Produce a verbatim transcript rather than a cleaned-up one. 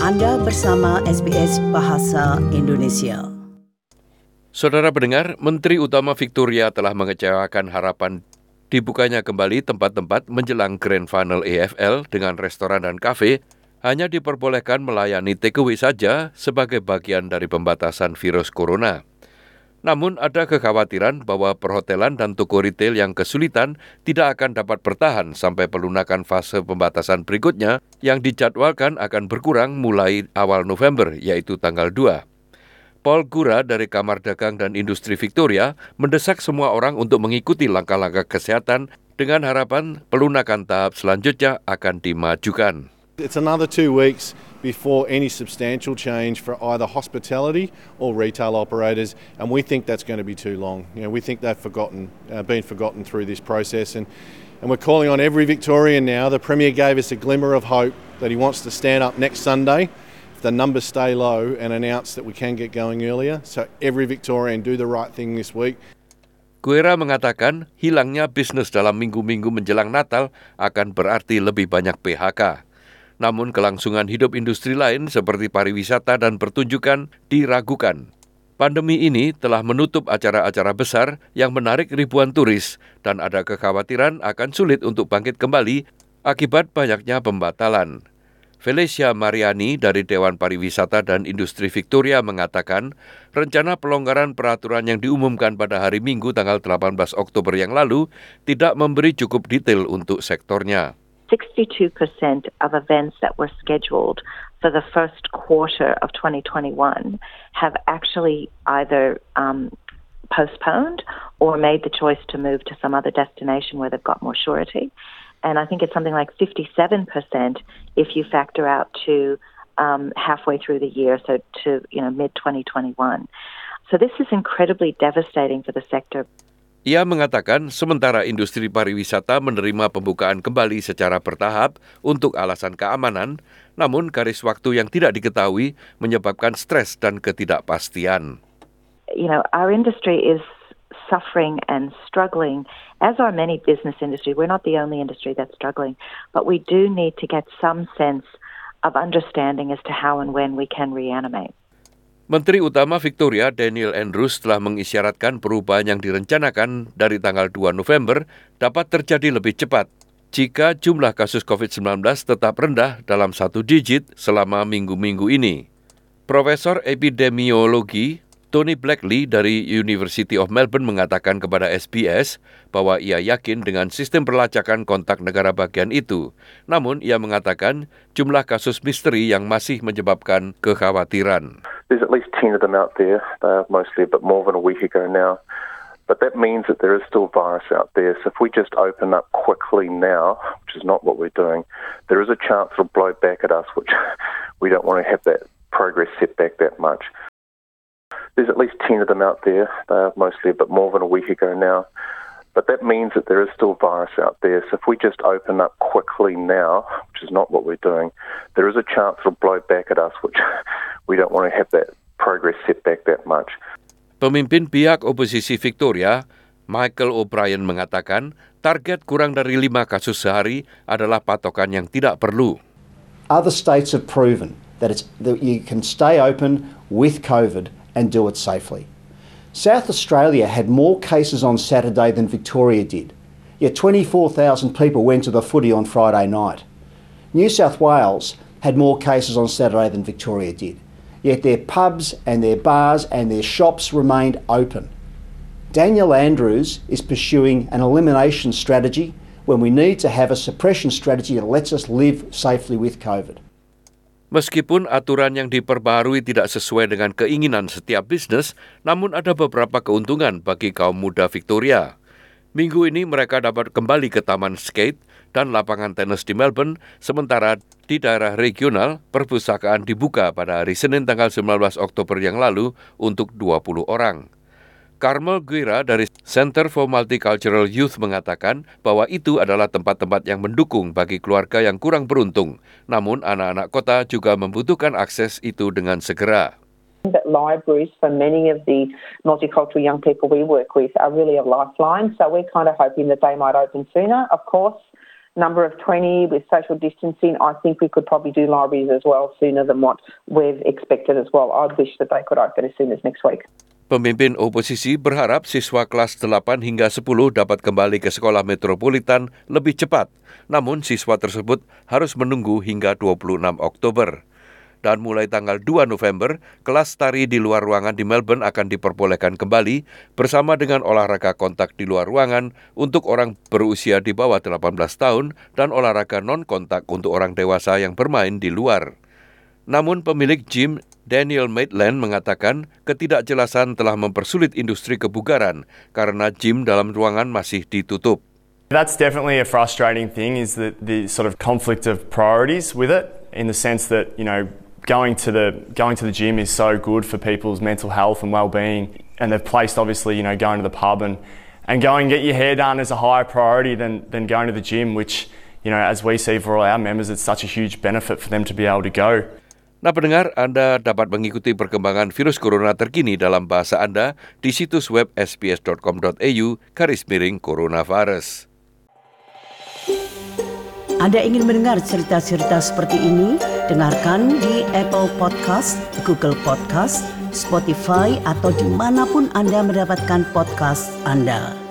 Anda bersama S B S Bahasa Indonesia. Saudara pendengar, Menteri Utama Victoria telah mengecewakan harapan dibukanya kembali tempat-tempat menjelang Grand Final A F L dengan restoran dan kafe hanya diperbolehkan melayani takeaway saja sebagai bagian dari pembatasan virus corona. Namun ada kekhawatiran bahwa perhotelan dan toko retail yang kesulitan tidak akan dapat bertahan sampai pelunakan fase pembatasan berikutnya yang dijadwalkan akan berkurang mulai awal November, yaitu tanggal dua. Paul Gura dari Kamar Dagang dan Industri Victoria mendesak semua orang untuk mengikuti langkah-langkah kesehatan dengan harapan pelunakan tahap selanjutnya akan dimajukan. It's another two weeks before any substantial change for either hospitality or retail operators, and we think that's going to be too long. You know, we think they've forgotten, uh, been forgotten through this process, and, and we're calling on every Victorian now. The Premier gave us a glimmer of hope that he wants to stand up next Sunday if the numbers stay low and announce that we can get going earlier. So every Victorian do the right thing this week. Guerra mengatakan hilangnya bisnis dalam minggu-minggu menjelang Natal akan berarti lebih banyak P H K. Namun kelangsungan hidup industri lain seperti pariwisata dan pertunjukan diragukan. Pandemi ini telah menutup acara-acara besar yang menarik ribuan turis dan ada kekhawatiran akan sulit untuk bangkit kembali akibat banyaknya pembatalan. Felicia Mariani dari Dewan Pariwisata dan Industri Victoria mengatakan rencana pelonggaran peraturan yang diumumkan pada hari Minggu tanggal delapan belas Oktober yang lalu tidak memberi cukup detail untuk sektornya. sixty-two percent of events that were scheduled for the first quarter of twenty twenty-one have actually either um, postponed or made the choice to move to some other destination where they've got more surety. And I think it's something like fifty-seven percent if you factor out to um, halfway through the year, so to you know mid twenty twenty-one. So this is incredibly devastating for the sector. Ia mengatakan sementara industri pariwisata menerima pembukaan kembali secara bertahap untuk alasan keamanan, namun garis waktu yang tidak diketahui menyebabkan stres dan ketidakpastian. You know, our industry is suffering and struggling, as are many business industry. We're not the only industry that's struggling, but we do need to get some sense of understanding as to how and when we can reanimate. Menteri Utama Victoria Daniel Andrews telah mengisyaratkan perubahan yang direncanakan dari tanggal dua November dapat terjadi lebih cepat jika jumlah kasus covid sembilan belas tetap rendah dalam satu digit selama minggu-minggu ini. Profesor Epidemiologi Tony Blackley dari University of Melbourne mengatakan kepada S B S bahwa ia yakin dengan sistem pelacakan kontak negara bagian itu. Namun ia mengatakan jumlah kasus misteri yang masih menyebabkan kekhawatiran. There's at least ten of them out there. They're mostly a bit more than a week ago now. But that means that there is still virus out there. So if we just open up quickly now, which is not what we're doing, there is a chance it'll blow back at us, which we don't want to have that progress set back that much. There's at least ten of them out there. They're mostly a bit more than a week ago now. But that means that there is still virus out there. So if we just open up quickly now, which is not what we're doing, there is a chance it'll blow back at us, which we don't want to have that progress set back that much. Pemimpin pihak oposisi Victoria, Michael O'Brien mengatakan target kurang dari lima kasus sehari adalah patokan yang tidak perlu. Other states have proven that, it's, that you can stay open with COVID and do it safely. South Australia had more cases on Saturday than Victoria did, yet twenty-four thousand people went to the footy on Friday night. New South Wales had more cases on Saturday than Victoria did, yet their pubs and their bars and their shops remained open. Daniel Andrews is pursuing an elimination strategy when we need to have a suppression strategy that lets us live safely with COVID. Meskipun aturan yang diperbaharui tidak sesuai dengan keinginan setiap bisnis, namun ada beberapa keuntungan bagi kaum muda Victoria. Minggu ini mereka dapat kembali ke taman skate dan lapangan tenis di Melbourne, sementara di daerah regional, perpustakaan dibuka pada hari Senin tanggal sembilan belas Oktober yang lalu untuk dua puluh orang. Carmel Guira dari Center for Multicultural Youth mengatakan bahwa itu adalah tempat-tempat yang mendukung bagi keluarga yang kurang beruntung. Namun anak-anak kota juga membutuhkan akses itu dengan segera. That libraries for many of the multicultural young people we work with are really a lifeline. So we're kind of hoping that they might open sooner. Of course, number of twenty with social distancing, I think we could probably do libraries as well sooner than what we've expected as well. I'd wish that they could open as soon as next week. Pemimpin oposisi berharap siswa kelas delapan hingga sepuluh dapat kembali ke sekolah metropolitan lebih cepat. Namun siswa tersebut harus menunggu hingga dua puluh enam Oktober. Dan mulai tanggal dua November, kelas tari di luar ruangan di Melbourne akan diperbolehkan kembali bersama dengan olahraga kontak di luar ruangan untuk orang berusia di bawah delapan belas tahun dan olahraga non-kontak untuk orang dewasa yang bermain di luar. Namun pemilik gym Daniel Maitland mengatakan ketidakjelasan telah mempersulit industri kebugaran karena gym dalam ruangan masih ditutup. That's definitely a frustrating thing, is that the sort of conflict of priorities with it, in the sense that, you know, going to the going to the gym is so good for people's mental health and well-being, and they've placed obviously, you know, going to the pub and and going and get your hair done as a higher priority than than going to the gym, which, you know, as we see for all our members, it's such a huge benefit for them to be able to go. Nah pendengar, Anda dapat mengikuti perkembangan virus corona terkini dalam bahasa Anda di situs web s b s dot com dot a u garis miring coronavirus. Anda ingin mendengar cerita-cerita seperti ini? Dengarkan di Apple Podcast, Google Podcast, Spotify, atau dimanapun Anda mendapatkan podcast Anda.